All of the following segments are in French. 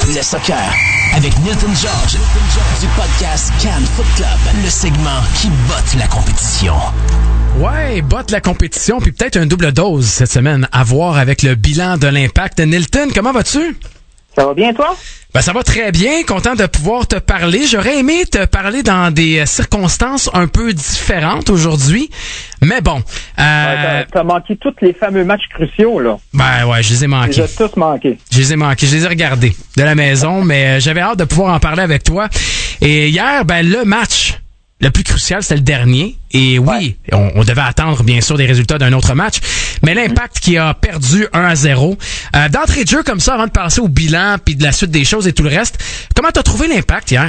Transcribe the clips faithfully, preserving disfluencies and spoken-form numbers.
Le soccer avec Nilton George du podcast Cannes Foot Club, le segment qui botte la compétition. Ouais, botte la compétition, puis peut-être un double dose cette semaine à voir avec le bilan de l'Impact. Nilton, comment vas-tu? Ça va bien, toi? Ben, ça va très bien. Content de pouvoir te parler. J'aurais aimé te parler dans des circonstances un peu différentes aujourd'hui. Mais bon. Euh, ouais, t'as, t'as manqué tous les fameux matchs cruciaux, là. Ben ouais, je les ai manqués. Je les ai tous manqués. Je les ai manqués. Je les ai regardés de la maison, mais j'avais hâte de pouvoir en parler avec toi. Et hier, ben, le match le plus crucial, c'était le dernier. Et oui, ouais. on, on devait attendre, bien sûr, des résultats d'un autre match. Mais l'Impact qui a perdu un à zéro. Euh, d'entrée de jeu, comme ça, avant de passer au bilan, puis de la suite des choses et tout le reste, comment t'as trouvé l'Impact hier?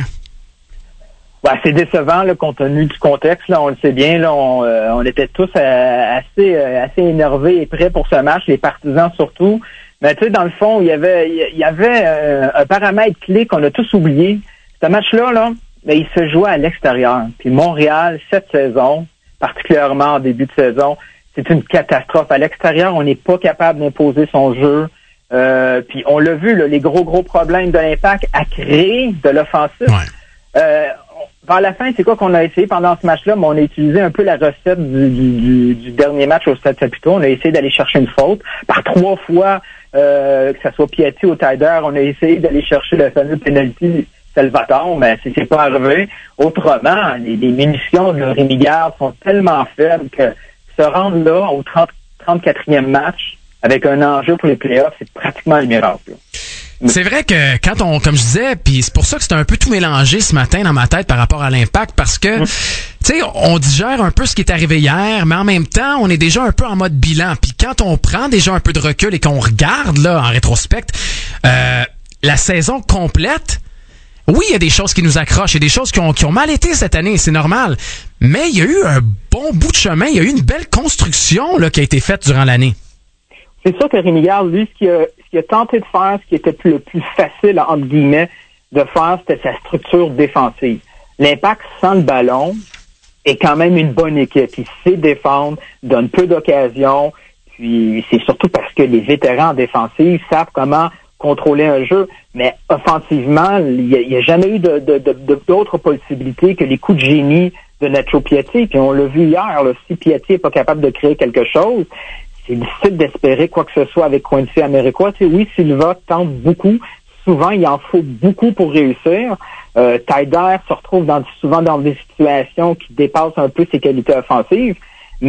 Ouais, c'est décevant, là, compte tenu du contexte. Là, on le sait bien, là, on, euh, on était tous euh, assez, euh, assez énervés et prêts pour ce match, les partisans surtout. Mais tu sais, dans le fond, il y avait, il y avait euh, un paramètre clé qu'on a tous oublié. Ce match-là, là, mais il se jouait à l'extérieur. Puis Montréal, cette saison, particulièrement en début de saison, c'est une catastrophe. À l'extérieur, on n'est pas capable d'imposer son jeu. Euh, puis on l'a vu, là, les gros, gros problèmes de l'Impact à créer de l'offensif. Ouais. Euh, vers la fin, c'est quoi qu'on a essayé pendant ce match-là? Mais on a utilisé un peu la recette du, du, du, du dernier match au Stade Saputo. On a essayé d'aller chercher une faute. Par trois fois, euh, que ça soit Piatti ou Taider, on a essayé d'aller chercher le fameux penalty Salvatore, mais c'est, c'est pas arrivé. Autrement, les, les munitions de Rémi Garde sont tellement faibles que se rendre là au trente, trente-quatrième match avec un enjeu pour les playoffs, c'est pratiquement le miracle. C'est vrai que quand on, comme je disais, puis c'est pour ça que c'était un peu tout mélangé ce matin dans ma tête par rapport à l'Impact, parce que, mmh. tu sais, on digère un peu ce qui est arrivé hier, mais en même temps, on est déjà un peu en mode bilan. Puis quand on prend déjà un peu de recul et qu'on regarde, là, en rétrospect, euh, la saison complète, oui, il y a des choses qui nous accrochent, il y a des choses qui ont, qui ont mal été cette année, c'est normal. Mais il y a eu un bon bout de chemin, il y a eu une belle construction là, qui a été faite durant l'année. C'est sûr que Rémi Garde, lui, ce qu'il a, ce qu'il a tenté de faire, ce qui était le plus facile, entre guillemets, de faire, c'était sa structure défensive. L'Impact, sans le ballon, est quand même une bonne équipe. Il sait défendre, donne peu d'occasions, puis c'est surtout parce que les vétérans en défensive savent comment contrôler un jeu, mais offensivement, il n'y a, a jamais eu de, de, de, d'autres possibilités que les coups de génie de Nacho Piatti, puis on l'a vu hier, là, si Piatti n'est pas capable de créer quelque chose, c'est difficile d'espérer quoi que ce soit avec Quincy Américois. Tu sais, oui, Silva tente beaucoup, souvent il en faut beaucoup pour réussir. Euh, Taider se retrouve dans, souvent dans des situations qui dépassent un peu ses qualités offensives,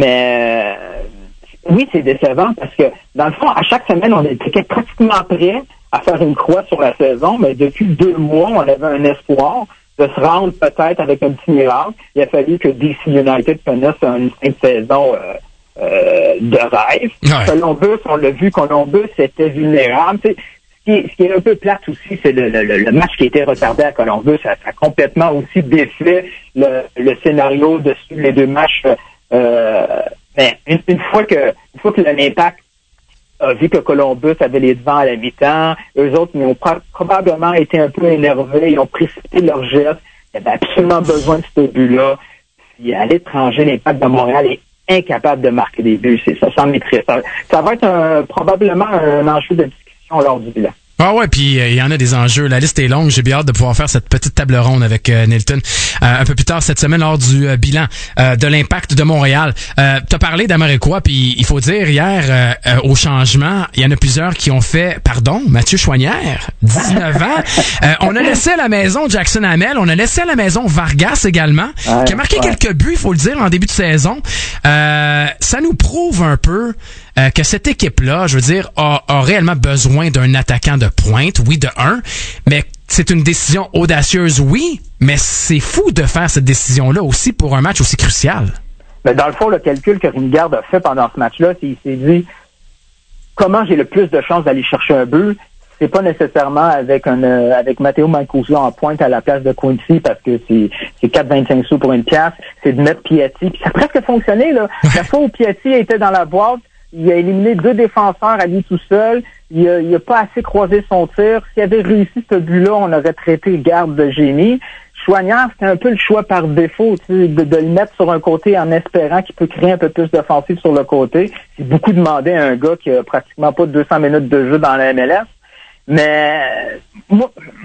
mais euh, oui, c'est décevant parce que, dans le fond, à chaque semaine, on était pratiquement prêt à faire une croix sur la saison, mais depuis deux mois, on avait un espoir de se rendre peut-être avec un petit miracle. Il a fallu que D C United connaisse une fin de saison euh, euh, de rêve. Ouais. Columbus, on l'a vu, Columbus était vulnérable. Tu sais, ce, qui est, ce qui est un peu plate aussi, c'est le, le, le match qui a été retardé à Columbus. Ça, ça a complètement aussi défait le, le scénario de les deux matchs. Euh, mais une, une fois que une fois que l'Impact a vu que Columbus avait les devants à la mi-temps, eux autres, ils ont pro- probablement été un peu énervés, ils ont précipité leur geste, ils avaient absolument besoin de ce but-là. Puis à l'étranger, l'Impact de Montréal est incapable de marquer des buts. C'est ça, sans maîtrise. Ça, ça va être un, probablement un enjeu de discussion lors du bilan. Ah ouais, puis il euh, y en a des enjeux. La liste est longue. J'ai bien hâte de pouvoir faire cette petite table ronde avec euh, Nilton euh, un peu plus tard cette semaine lors du euh, bilan euh, de l'Impact de Montréal. Euh, t'as parlé d'Américois, puis il faut dire hier euh, euh, au changement, il y en a plusieurs qui ont fait, pardon, Mathieu Choinière, dix-neuf ans. Euh, on a laissé à la maison Jackson Hamel, on a laissé à la maison Vargas également, ouais, qui a marqué ouais. quelques buts, il faut le dire, en début de saison. Euh, ça nous prouve un peu Euh, que cette équipe-là, je veux dire, a, a réellement besoin d'un attaquant de pointe, oui, de un, mais c'est une décision audacieuse, oui, mais c'est fou de faire cette décision-là aussi pour un match aussi crucial. Mais dans le fond, le calcul que Rémi Garde a fait pendant ce match-là, c'est qu'il s'est dit comment j'ai le plus de chances d'aller chercher un but. C'est pas nécessairement avec un euh, avec Matteo Mancuso en pointe à la place de Quincy parce que c'est c'est quatre virgule vingt-cinq sous pour une pièce, c'est de mettre Piatti. Puis ça a presque fonctionné, là. La fois où Piatti était dans la boîte, il a éliminé deux défenseurs à lui tout seul. Il a, il a pas assez croisé son tir. S'il avait réussi ce but-là, on aurait traité Garde de génie. Choinière, c'était un peu le choix par défaut, tu sais, de, de le mettre sur un côté en espérant qu'il peut créer un peu plus d'offensive sur le côté. C'est beaucoup demandé à un gars qui a pratiquement pas deux cents minutes de jeu dans la M L S. Mais moi,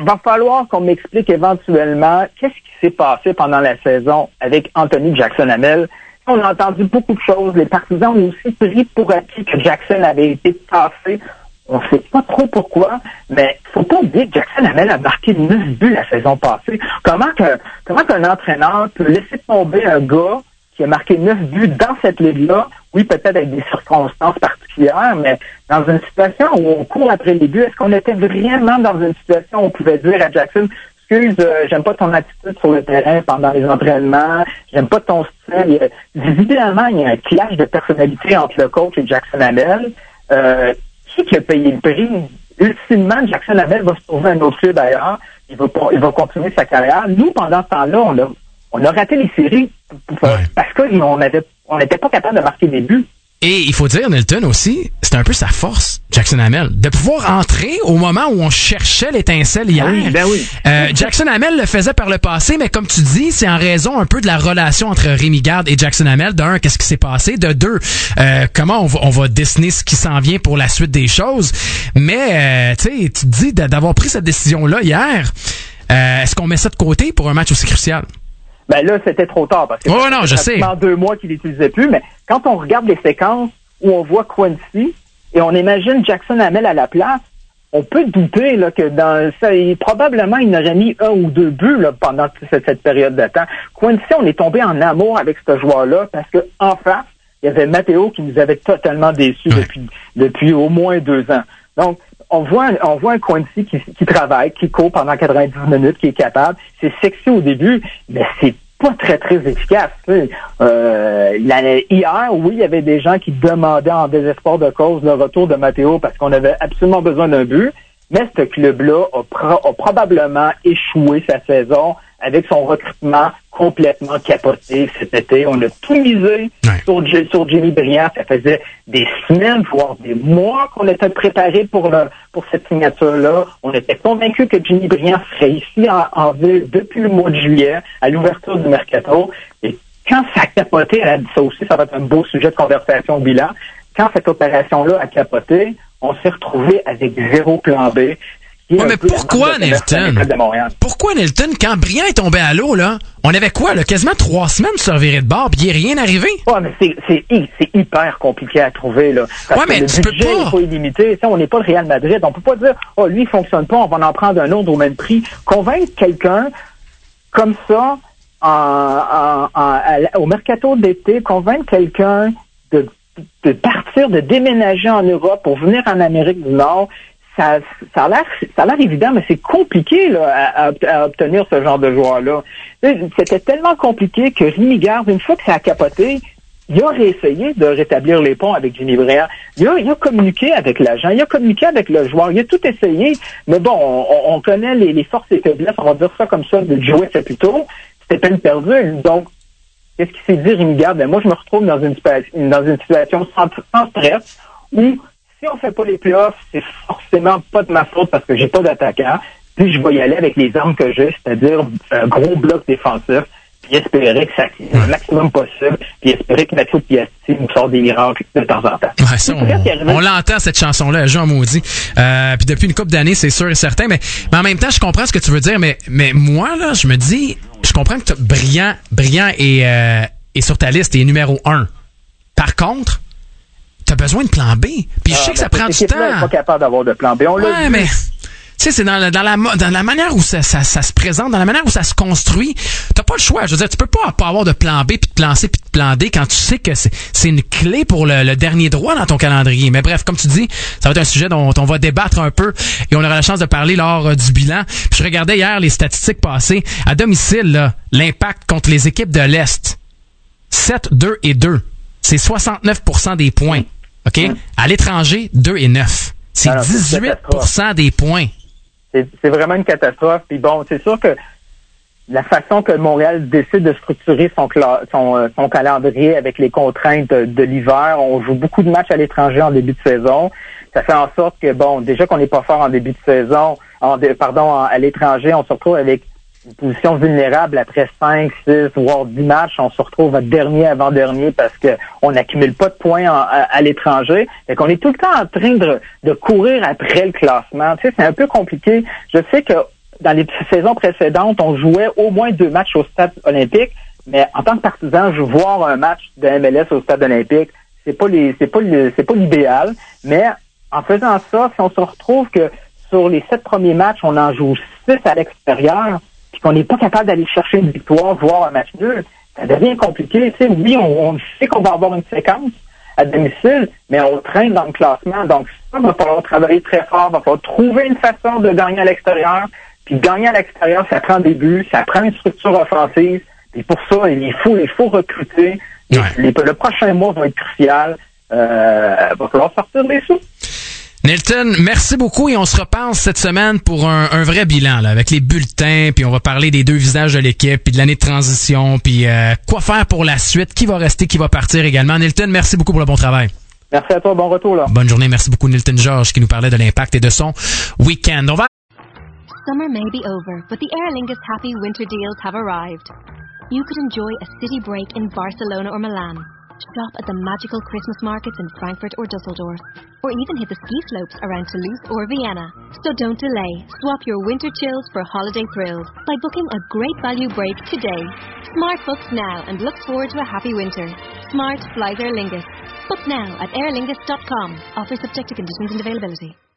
va falloir qu'on m'explique éventuellement qu'est-ce qui s'est passé pendant la saison avec Anthony Jackson-Hamel. On a entendu beaucoup de choses. Les partisans ont aussi pris pour acquis que Jackson avait été tassé. On ne sait pas trop pourquoi, mais faut pas oublier que Jackson-Hamel a marqué neuf buts la saison passée. Comment que comment qu'un entraîneur peut laisser tomber un gars qui a marqué neuf buts dans cette ligue-là? Oui, peut-être avec des circonstances particulières, mais dans une situation où on court après les buts, est-ce qu'on était vraiment dans une situation où on pouvait dire à Jackson, excuse, euh, j'aime pas ton attitude sur le terrain pendant les entraînements, j'aime pas ton style. Évidemment, il y a un clash de personnalité entre le coach et Jackson-Hamel. Euh, qui qui a payé le prix? Ultimement, Jackson-Hamel va se trouver un autre club ailleurs. Il va, il va continuer sa carrière. Nous, pendant ce temps-là, on a, on a raté les séries ouais. parce qu'on avait, on n'était pas capable de marquer des buts. Et il faut dire, Nilton aussi, c'est un peu sa force, Jackson-Hamel, de pouvoir entrer au moment où on cherchait l'étincelle hier. Oui, ben oui. Euh, Jackson-Hamel le faisait par le passé, mais comme tu dis, c'est en raison un peu de la relation entre Rémi Garde et Jackson-Hamel. De un, qu'est-ce qui s'est passé? De deux, euh, comment on va, on va dessiner ce qui s'en vient pour la suite des choses. Mais, euh, tu sais, tu te dis d'avoir pris cette décision-là hier, euh, est-ce qu'on met ça de côté pour un match aussi crucial? Ben là, c'était trop tard parce que oh, non, je sais. pendant deux mois qu'il l'utilisait plus. Mais quand on regarde les séquences où on voit Quincy et on imagine Jackson-Hamel à la place, on peut douter là que dans ça, il, probablement il n'aurait mis un ou deux buts là, pendant cette, cette période de temps. Quincy, on est tombé en amour avec ce joueur-là parce que en face, il y avait Matteo qui nous avait totalement déçus ouais. depuis depuis au moins deux ans. Donc on voit on voit un Quincy qui, qui travaille, qui court pendant quatre-vingt-dix minutes, qui est capable. C'est sexy au début, mais c'est pas très, très efficace. Euh, hier, oui, il y avait des gens qui demandaient en désespoir de cause le retour de Matteo parce qu'on avait absolument besoin d'un but, mais ce club-là a, pro- a probablement échoué sa saison avec son recrutement complètement capoté cet été. On a tout misé ouais. sur, sur Jimmy Briand. Ça faisait des semaines, voire des mois qu'on était préparé pour le, pour cette signature-là. On était convaincus que Jimmy Briand serait ici en, en ville depuis le mois de juillet, à l'ouverture du Mercato. Et quand ça a capoté, elle a dit ça aussi, ça va être un beau sujet de conversation au bilan. Quand cette opération-là a capoté, on s'est retrouvé avec zéro plan B. Ouais, mais pourquoi, Nilton? Pourquoi, Nilton? Quand Briand est tombé à l'eau, là, on avait quoi, là? Quasiment trois semaines sur virer de bord, puis il n'est rien arrivé? Ouais, mais c'est, c'est, c'est hyper compliqué à trouver, là. Parce ouais, mais que tu le peux budget pas. n'est pas illimité. Ça, on n'est pas le Real Madrid. On peut pas dire, oh, lui, il fonctionne pas, on va en prendre un autre au même prix. Convaincre quelqu'un comme ça, en, en, en, à, au mercato d'été, convaincre quelqu'un de, de partir, de déménager en Europe pour venir en Amérique du Nord, Ça, ça a l'air, ça a l'air évident, mais c'est compliqué là, à, à, à obtenir ce genre de joueur-là. C'était tellement compliqué que Rémi Garde, une fois que ça a capoté, il a réessayé de rétablir les ponts avec Jimmy Briand. Il a, il a communiqué avec l'agent, il a communiqué avec le joueur, il a tout essayé. Mais bon, on, on connaît les, les forces et faiblesses, on va dire ça comme ça, de jouer c'est plutôt. C'était peine perdue. Donc, qu'est-ce qu'il s'est dit, Rémi Garde? Ben, moi, je me retrouve dans une, dans une situation sans, sans stress où si on fait pas les playoffs, c'est forcément pas de ma faute parce que j'ai pas d'attaquant. Puis je vais y aller avec les armes que j'ai, c'est-à-dire un gros bloc défensif, puis espérer que ça tire le maximum possible, puis espérer que Mathieu Piatti nous sort des miracles de temps en temps. Ouais, ça, on, on l'entend, cette chanson-là, elle joue en maudit. Euh, puis depuis une couple d'années, c'est sûr et certain. Mais, mais en même temps, je comprends ce que tu veux dire. Mais, mais moi, là, je me dis, je comprends que Briand, Briand est, euh, est sur ta liste, est numéro un. Par contre, t'as besoin de plan B. Puis je sais ah, que ça prend du temps. On n'est pas capable d'avoir de plan B. On ouais, l'a mais tu sais, c'est dans la, dans la dans la manière où ça, ça, ça se présente, dans la manière où ça se construit. T'as pas le choix. Je veux dire, tu peux pas, pas avoir de plan B, puis de plan C, puis de plan D quand tu sais que c'est, c'est une clé pour le, le dernier droit dans ton calendrier. Mais bref, comme tu dis, ça va être un sujet dont on va débattre un peu et on aura la chance de parler lors euh, du bilan. Puis je regardais hier les statistiques passées. À domicile, là, l'impact contre les équipes de l'Est, sept, deux et deux. C'est soixante-neuf pour cent des points. OK? Hum. À l'étranger, deux et neuf. C'est alors, dix-huit pour cent des points. C'est, c'est vraiment une catastrophe. Puis bon, c'est sûr que la façon que Montréal décide de structurer son, cla- son, euh, son calendrier avec les contraintes de, de l'hiver, on joue beaucoup de matchs à l'étranger en début de saison. Ça fait en sorte que, bon, déjà qu'on n'est pas fort en début de saison, en, pardon, en, à l'étranger, on se retrouve avec une position vulnérable après cinq, six, voire dix matchs. On se retrouve dernier avant-dernier parce que on n'accumule pas de points en, à, à l'étranger. Fait qu'on est tout le temps en train de, de courir après le classement. Tu sais, c'est un peu compliqué. Je sais que dans les saisons précédentes, on jouait au moins deux matchs au stade olympique, mais en tant que partisan, je voir un match de M L S au stade olympique, c'est pas les, c'est pas le, c'est pas l'idéal, mais en faisant ça, si on se retrouve que sur les sept premiers matchs, on en joue six à l'extérieur, puis qu'on n'est pas capable d'aller chercher une victoire, voire un match nul, ça devient compliqué. Tu sais, oui, on, on sait qu'on va avoir une séquence à domicile, mais on traîne dans le classement. Donc, ça, il va falloir travailler très fort, il va falloir trouver une façon de gagner à l'extérieur. Puis gagner à l'extérieur, ça prend des buts, ça prend une structure offensive. Et pour ça, il faut, il faut recruter. Ouais. Les, le prochain mois va être crucial. Euh, il va falloir sortir des sous. Nilton, merci beaucoup et on se repense cette semaine pour un, un vrai bilan là, avec les bulletins, puis on va parler des deux visages de l'équipe, puis de l'année de transition, puis euh, quoi faire pour la suite, qui va rester, qui va partir également. Nilton, merci beaucoup pour le bon travail. Merci à toi, bon retour là. Bonne journée, merci beaucoup Nilton Georges qui nous parlait de l'Impact et de son week-end. On va... Summer may be over, but the Aer Lingus happy winter deals have arrived. You could enjoy a city break in Barcelona or Milan. Shop at the magical Christmas markets in Frankfurt or Dusseldorf, or even hit the ski slopes around Toulouse or Vienna. So don't delay. Swap your winter chills for holiday thrills by booking a great value break today. Smart books now and looks forward to a happy winter. Smart flies Aer Lingus. Book now at aer lingus dot com. Offers subject to conditions and availability.